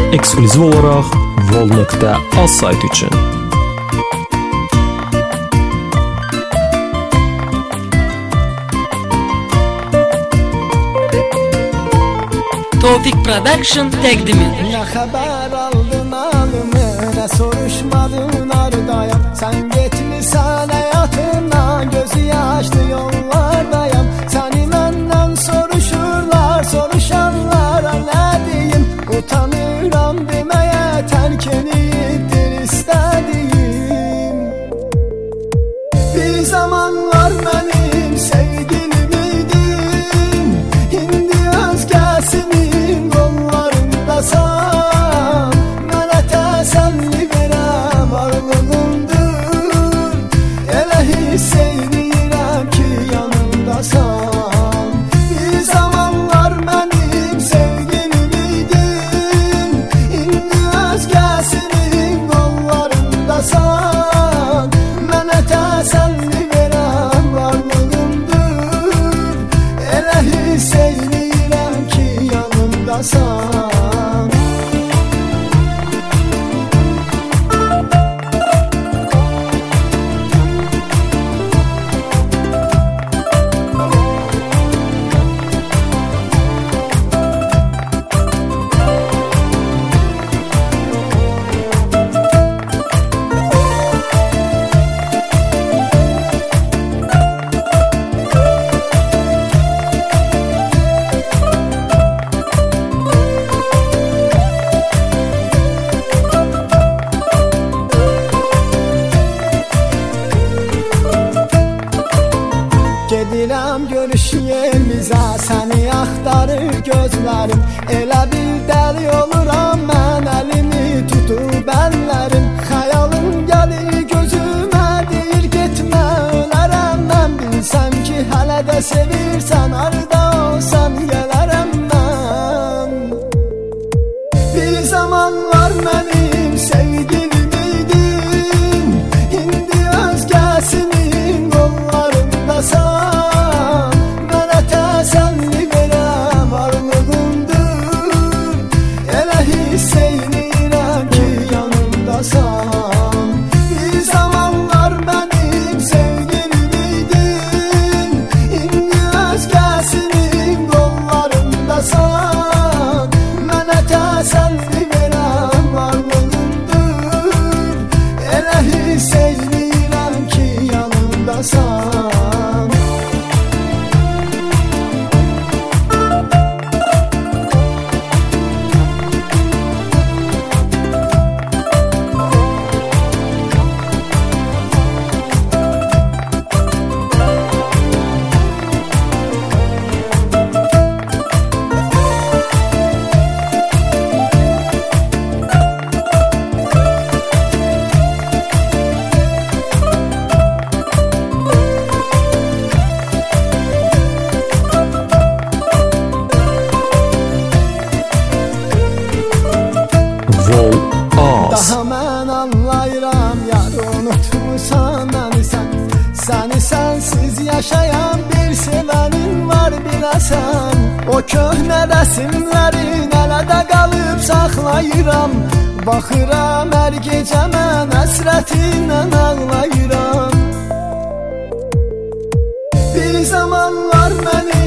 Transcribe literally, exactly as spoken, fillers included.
eksklüziv olaraq vol nöqtə az sayt üçün. Tofik Production təqdim edir. Nə xəbər aldın alımı, nə soruşmadın ardayam. Sən getmisən həyatımdan, gözü yaşlı yollardayam. Səni məndən soruşurlar, soruşanlara nə deyim? Utanıram deməyə, tərk edibdir istədiyim. Bir zamanlar mənim sevgilim idin, indi özgəsinin qollarındasan. Mənə təsəlli verən varlığındır, elə hiss edirəm ki yanımdasan. Bir zamanlar mənim sevgilim idin, indi özgəsinin qollarındasan. Mənə təsəlli verən varlığındır, elə hiss edirəm ki yanımdasan. Gedirəm görüş yerimizə, səni axtarır gözlərim. Elə bir dəli oluram mən, əlini tutub əllərim. Xəyalım gəlir gözümə, deyir getmə, ölərəm mən. Bilsəm ki hələ də sevirsən, harda olsan gələrəm mən. Bir zamanlar mənim sevgilim idin, indi özgəsinin qollarındasan. Bir zamanlar mənim sevgilim idin, indi özgəsinin qollarındasan. Mənə təsəlli verən varlığındır, elə hiss edirəm ki yanımdasan. Daha mən anlayıram, yar unutmusan məni sən. Səni sənsiz yaşayan bir sevənin var biləsən. O köhnə rəsimlərin hələ də qalıb saxlayıram. Baxıram hər gecə mən həsrətinlə ağlayıram. Bir zamanlar məni